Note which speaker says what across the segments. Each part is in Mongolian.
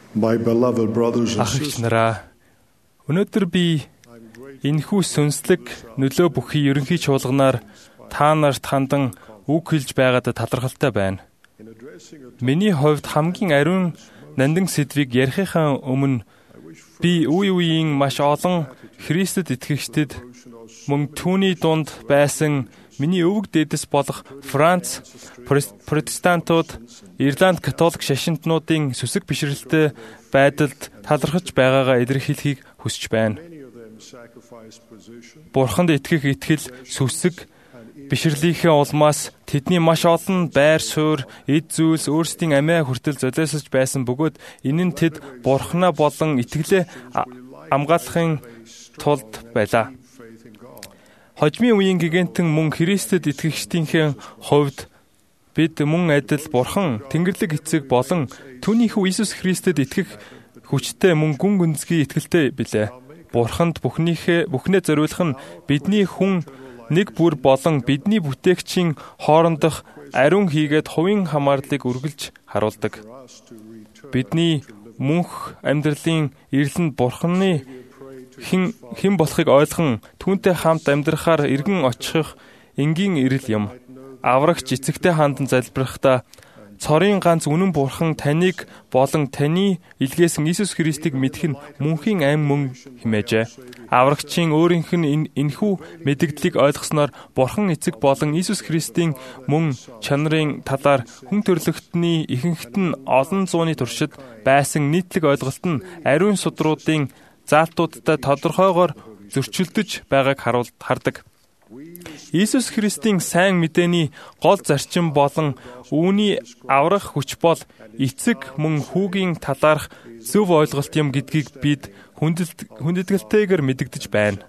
Speaker 1: My beloved brothers and
Speaker 2: Ах их
Speaker 1: sisters,
Speaker 2: нараа, өнөөдөр би энэхүү сүнслэг нөлөө бүхий ерөнхий чуулганаар та нарт хандан үг хэлж байгаадаа талархалтай байна. Миний хувьд хамгийн ариун нандин сэдвийг ярихын өмнө би үе үеийн маш олон Христэд итгэгчдэд мөн түүний дунд байсан миний өвөг дээдэс болох Франц протестантууд, Ирланд католик шашинтнуудын сүсэг бишрэлтэй байдалд талархаж байгаагаа илэрхийлэхийг хүсэж байна. Бурханд итгэх итгэл сүсэг бишрлийнхээ улмаас тэдний маш олон байр суурь, эд зүйлс өөрсдийн амиа хүртэл золиосож байсан бөгөөд энэ нь тэд Бурханаа болон итгэлээ амгаалахын тулд байлаа. Хожмын үеийн гигантэн мөн Христэд итгэгчдийнхээ хувьд бид мөн адил Бурхан, Тэнгэрлэг эцэг болон түүний хүү Иесус Христэд итгэх хүчтэй мөн гүн гүнзгий итгэлтэй билээ. Бурханд бүхнээ зориулах нь бидний хүн нэг бүр болон бидний бүтээгчийн хоорондох ариун хийгээд хувийн хамаарлыг үргэлж харуулдаг. Бидний мөнх амьдралын эрлэнд Бурханы хэн болохыг ойлгон түүнтэй хамт амьдрахаар эргэн очих энгийн эрэл юм. Аврагч эцэгтэй хандан залбирахдаа цорын ганц үнэн Бурхан таныг болон таны илгээсэн Иесус Христийг мэдэх нь мөнхийн ам мөн хэмээжээ. Аврагчийн өөрийнх нь энэхүү мэдгдлийг ойлгосноор Бурхан эцэг болон Иесус Христийн мөн чанарын талаар хүн төрлөختний ихэнхт нь олон зууны туршид байсан нийтлэг ойлголт нь ариун судруудын заалтуудтай тодорхойгоор зөрчилдөж байгааг хардаг. Иесус Христийн сайн мэдээний гол зарчим болон үүний аврах хүч бол эцэг мөн хүүгийн талаарх зөв ойлголт юм гэдгийг бид хүндэтгэлтэйгээр мэдэгдэж байна.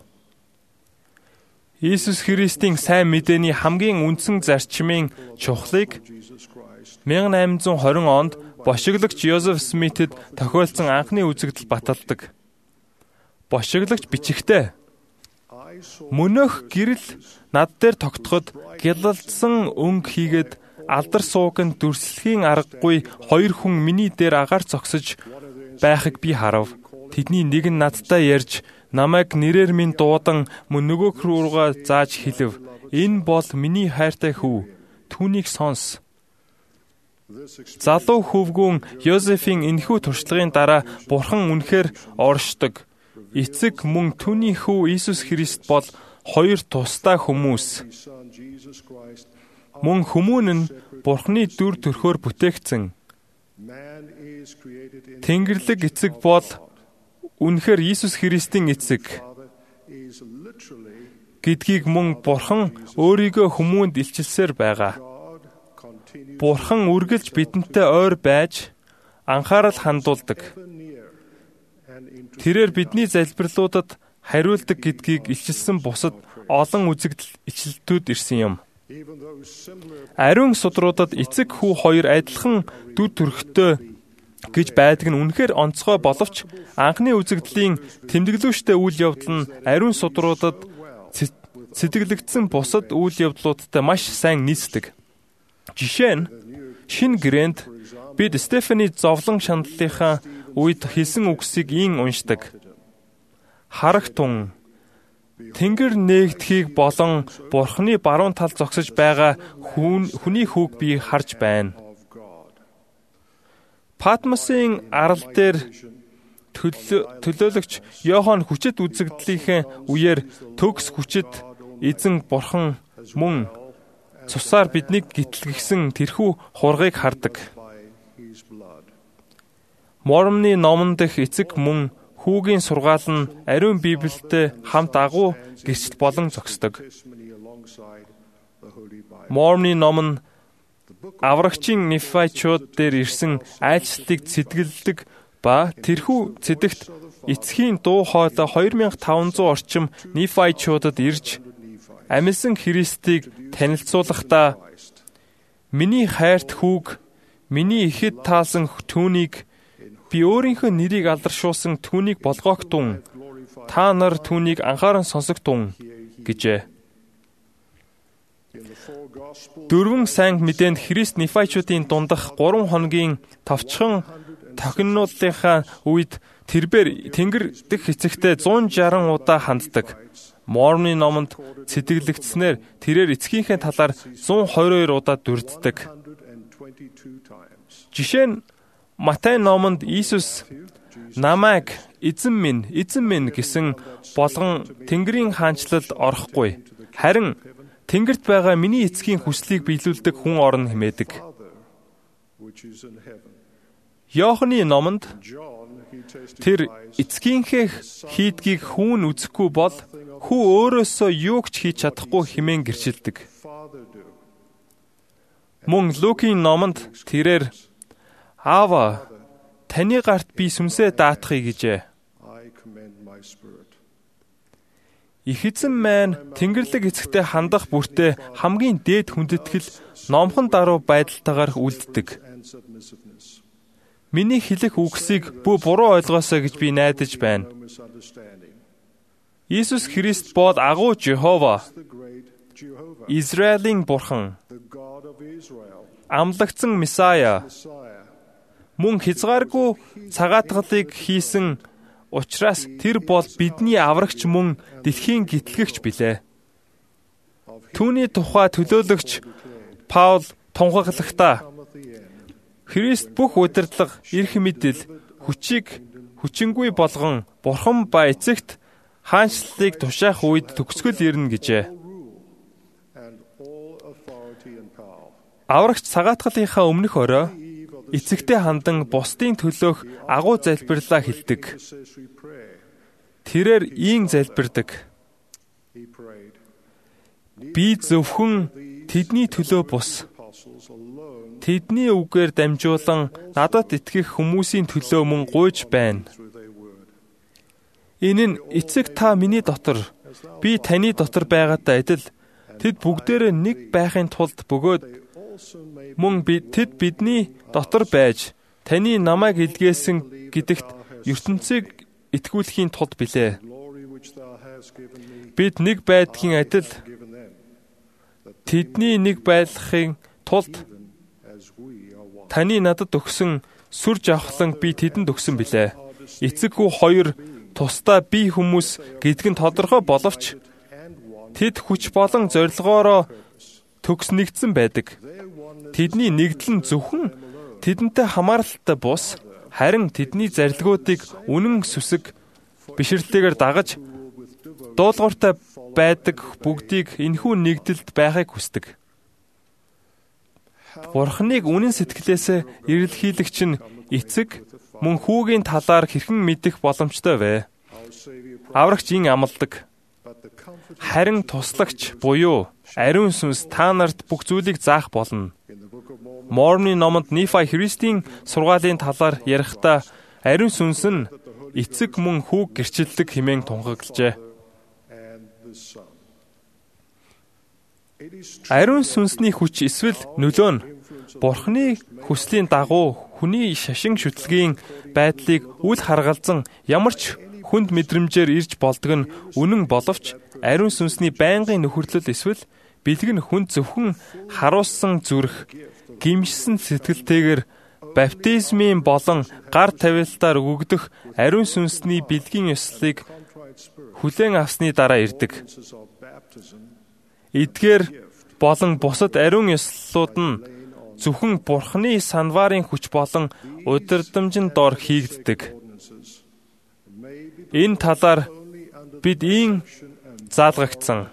Speaker 2: Иесус Христийн сайн мэдээний хамгийн үндсэн зарчмын чухлыг 1820 онд бошиглагч Йозеф Смитэд тохиолдсон анхны үзэгдэл баталдаг. Бошиглагч бичихтэй. Мөнөөх гэрэл над дээр тогтоход гялалдсан өнгө хийгээд алдар сууган дүрслэхийн аргагүй хоёр хүн миний дээр агаар зогсож байхыг би харав. Тэдний нэг нь надтай ярьж намайг нэрээр минь дуудан мөн нөгөөх рүүгээ зааж хэлв. Энэ бол миний хайртай хүү. Түүнийг сонс. Залуу хөвгүүн Йозефийн энэхүү туршлагын дараа Бурхан үнэхээр оршдог. Эцэг мөн түүний хүү Иесус Христ бол хоёр тусдаа хүмүүс. Мөн хүмүүн нь Бурханы дүр төрхөөр бүтээгдсэн. Тэнгэрлэг эцэг бол үнэхээр Иесус Христийн эцэг гэдгийг мөн Бурхан өөрийгөө хүмүүнд илчилсээр байгаа. Бурхан үргэлж бидэнтэй ойр байж анхаарал хандуулдаг. Тэрээр бидний залбирлуудад хариулдаг гэдгийг илчилсэн бусад олон үзэгдэл ичлэлтүүд ирсэн юм. Ариун судруудад эцэг хүү хоёр адилхан дүр төрхтэй гэж байдаг нь үнэхээр онцгой боловч анхны үзэгдлийн тэмдэглүүштэй үйл явдал нь ариун судруудад цэцэглэгдсэн бусад үйл явдлуудтай маш сайн нийцдэг. Жишээ нь шинэ гэрээнд бид Стефани зовлон шаналлынхаа үед хэлсэн үгсийг ийн уншдаг. Харагтун Тэнгэр нээгдэхийг болон Бурханы баруун талд зогсож байгаа хүний хүүг би харж байна. Патмосын арал дээр төлөөлөгч Йохан хүчит үзэгдлийнхээ үеэр төгс хүчит эзэн Бурхан мөн цусаар биднийг гитлгсэн тэрхүү хургыг хардаг. Мормны номон дэх эцэг мөн хүүгийн сургаал нь ариун Библиэд хамт агуу гэрчил болон зогсдог. Мормны ном нь аврагчийн нефайчууд дээр ирсэн айлчлалыг цэдгэлдэг ба тэрхүү цэдэгт эцгийн дуу хоолой 2500 орчим нефайчуудад ирж амилсан Христийг танилцуулахдаа миний хайрт хүүг, миний ихэд таалсан түүнийг би өөрийнхөө нэрийг алдаршуулсан түүнийг болгоогтун. Та нар түүнийг анхааран сонсогтун гэжээ. Дөрвөн сайн мэдээнд Христ нефайчуудын дундах 3 хоногийн товчхон тохинолынхаа үед тэрбээр тэнгэр дэх эцэгтэй 160 удаа ханддаг. Мормны номонд цэдэглэгдснээр тэрээр эцгийнхээ талаар 122 удаа дүрддэг. Жишээ нь Матай номонд Иесус намайг эзэн минь гэсэн болгон Тэнгэрийн хаанчлалд орохгүй. Харин Тэнгэрт байгаа миний эцгийн хүслийг биелүүлдэг хүн орно хэмээдэг. Иохны номонд тэр эцгийнхээ хийдгийг хүн үзэхгүй бол хүү өөрөөсөө юу ч хийж чадахгүй хэмээн гэрчилдэг. Мөн Лукийн номонд тэрээр Аава, таны гарт би сүнсээ даатахыг гэжээ. Их эзэн маань Тэнгэрлэг эцэгтэй хандах бүртээ хамгийн дээд хүндэтгэл номхон даруй байдалтайгаар үлддэг. Миний хэлэх үгсийг бүү буруу ойлгоосоо гэж би найдаж байна. Иесус Христ бол агуу Жехова, Израилийн бурхан, амлагдсан Месая, мөн хязгааргүй цагаатгалыг хийсэн учраас тэр бол бидний аврагч мөн дэлхийн гитлэгч билээ. Түүний тухай төлөөлөгч Паул тунхаглахдаа Христ бүх удирдлага, эрх мэдэл, хүчингүй болгон бурхан ба эцэгт хаанчлалыг тушаах үед төгсгөл ирнэ гэжээ. Аврагч цагаатгалынхаа өмнөх орой эцэгтэй хандан бусдын төлөөх агуу залбирлаа хэлдэг. Тэрээр ийм залбирдаг. Би зөвхөн тэдний төлөө бус. Тэдний үгээр дамжуулан надад итгэх хүмүүсийн төлөө мөн гуйж байна. Энэ нь эцэг та миний дотор, би таны дотор байгаатай адил. Тэд бүгдээрээ нэг байхын тулд бөгөөд мөн тэд бидний дотор байж таны намайг илгээсэн гэдэгт ертөнцийг итгүүлэхийн тулд билээ. Бид нэг байдгийн адил тэдний нэг байлгахын тулд таны надад өгсөн сүр жавхлан би тэдэнд өгсөн билээ. Эцэг хүү хоёр тусдаа бие хүмүүс гэдг нь тодорхой боловч тэд хүч болон зорилгоороо төгснэгдсэн байдаг. Тэдний нэгдэл нь зөвхөн тэдэнтэй хамааралтай бус, харин тэдний зарилгуудыг үнэн сүсэг бишрэлтэйгээр дагаж дуулууртай байдаг бүгдийг энэхүү нэгдэлд байхыг хүсдэг. Бурхныг үнэн сэтгэлээсээ эрэлхийлэгч нь эцэг мөн хүүгийн талаар хэрхэн мэдэх боломжтой вэ? Аврагч ин амладаг. Харин туслагч буюу ариун сүнс та нарт бүх зүйлийг заах болно. Мормны номонд Нефай Христийн сургаалын талаар ярихдаа ариун сүнс нь эцэг мөн хүүг гэрчилдэг хэмээн тунхаглажээ. Ариун сүнсний хүч эсвэл нөлөө нь Бурхны хүслийн дагуу хүний шашин шүтлгийн байдлыг үл харгалзан ямар ч хүнд мэдрэмжээр ирж болдог нь үнэн боловч ариун сүнсний байнгын нөхөрлөл эсвэл бэлэг нь хүнд зөвхөн харуулсан зүрх, гимшсэн сэтгэлтэйгээр баптизмын болон гар тавилтаар өгөгдөх ариун сүнсний бэлгийн ёслолыг хүлээн авсны дараа ирдэг. Эдгээр болон бусад ариун ёслолууд нь зөвхөн Бурхны санварын хүч болон удирдамжинд дор хийгддэг. Энэ талаар бид ийм заалгагдсан.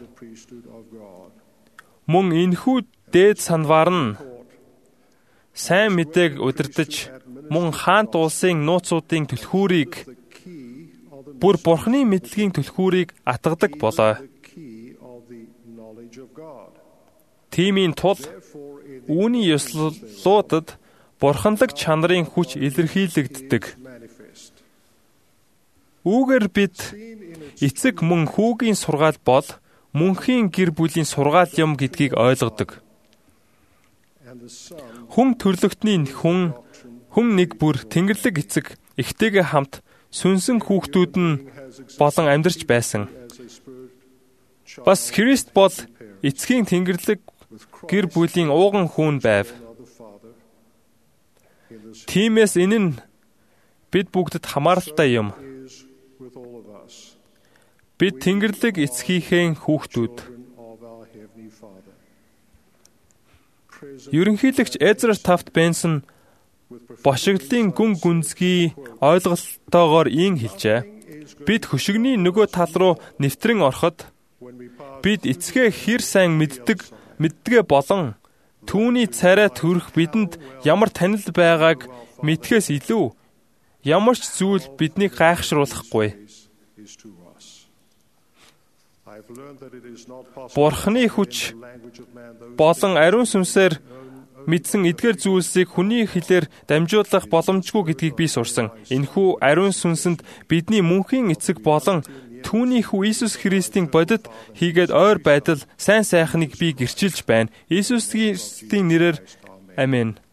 Speaker 2: Мөн энэхүү дээд санвар нь сайн мэдээг удирдах мөн хаант улсын нууцуудын түлхүүрийг бүр Бурхны мэдлэгийн түлхүүрийг атгадаг болоо. Тиймийн тул үүний ёслолуудад бурханлаг чанарын хүч илэрхийлэгддэг. Үүгээр бид эцэг мөн хүүгийн сургаал бол мөнхийн гэр бүлийн сургаал юм гэдгийг ойлгодог. Хүн төрлөختний хүн нэг бүр Тэнгэрлэг эцэг эхтэйгээ хамт сүнсэн хүүхдүүд нь болон амьдарч байсан. Бас Христ бол эцгийн Тэнгэрлэг гэр бүлийн ууган хүн байв. Тиймээс энэ нь бид бүгдэд хамааралтай юм. Бид Тэнгэрлэг эцгийнхээ хүүхдүүд. Ерөнхийлөгч Эзра Тафт Бенсон бошиглын гүн гүнзгий ойлголтоогоор ийн хэлжээ. Бид хөшигний нөгөө тал руу нэвтрэн ороход бид эцгээ хэр сайн мэддэгэ болон түүний царай төрөх бидэнд ямар танил байгааг мэдхээс илүү ямар ч зүйл биднийг гайхшруулахгүй. Бурхны хүч болон ариун сүнсээр мэдсэн эдгээр зүйлсийг хүний хэлээр дамжуулах боломжгүй гэдгийг би сурсан. Энэхүү ариун сүнсэнд бидний мөнхийн эцэг болон түүний хүү Иесус Христийн бодит хийгээд ойр байдал сайн сайхныг би гэрчилж байна. Иесусийн нэрээр амин.